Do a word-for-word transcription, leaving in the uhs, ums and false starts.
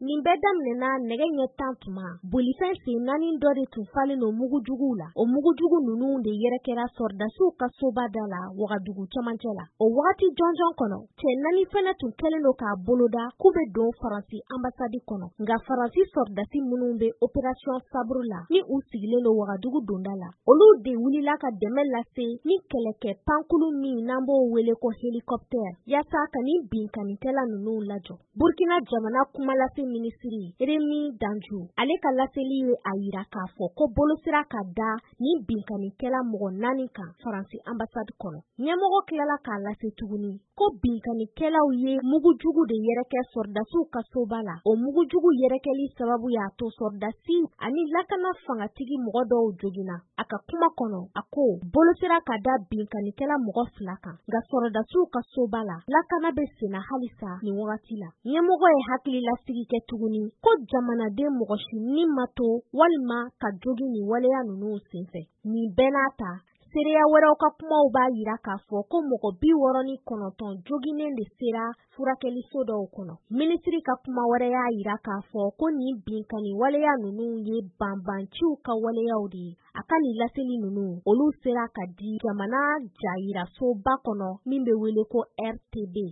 nin bɛɛ daminɛna nɛgɛ ɲɛ tan tuma bolifɛn sen naani dɔ de tun falen no mugujuguw la o mugujugu ninnu de yɛrɛkɛra sɔrdasiw ka soba da la Wagadugu cɛmancɛ la o wagati jɔnjɔn kɔnɔ cɛ naani fɛnɛ tun kɛlen do k'a boloda k'u bɛ don Faransi ambasadi kɔnɔ nka Faransi sɔrdasi minnu bɛ opération Sabre la ni u sigilen do Wagadugu donda la olu de wulila ka dɛmɛ lase ni kɛlɛkɛ pankulu min n'an b'o wele ko hélicoptère yaasa ka ni binkanikɛla ninnu lajɔ Burkina jamana kumalase minisiri Rémi Danjou ale ka laseli ye a yira k'a fɔ ko bolosira ka da ni binkanikɛla mɔgɔ naani kan Faransi ambasadi kɔnɔ ɲɛmɔgɔ tilala k'a lase tuguni ko binkanikɛlaw ye mugujugu de yɛrɛkɛ sɔrdasiw ka soba la o mugujugu yɛrɛkɛli sababu y'a to sɔrdasi ani lakana fangatigi mɔgɔ dɔw joginna a ka kuma kɔnɔ a ko bolosira ka da binkanikɛla mɔgɔ fila kan nka sɔrdasiw ka soba la lakana bɛ senna halisa nin wagati la ɲɛmɔgɔ ye hakili lasigi kɛ tuguni ko jamanaden mɔgɔ si ni ma to walima ka jogi nin waleya ninnu senfɛ nin bɛɛ n'a ta seereya wɛrɛw ka kumaw b'a yira k'a fɔ ko mɔgɔ bi wɔɔrɔ ni kɔnɔntɔn joginen de sera furakɛliso dɔw kɔnɔ minisiri ka kuma wɛrɛ y'a yira k'a fɔ ko nin binkani waleya ninnu ye banbanciw ka waleyaw de ye a ka nin laseli ninnu olu sera ka di jamana jayirasoba kɔnɔ min bɛ wele ko R T B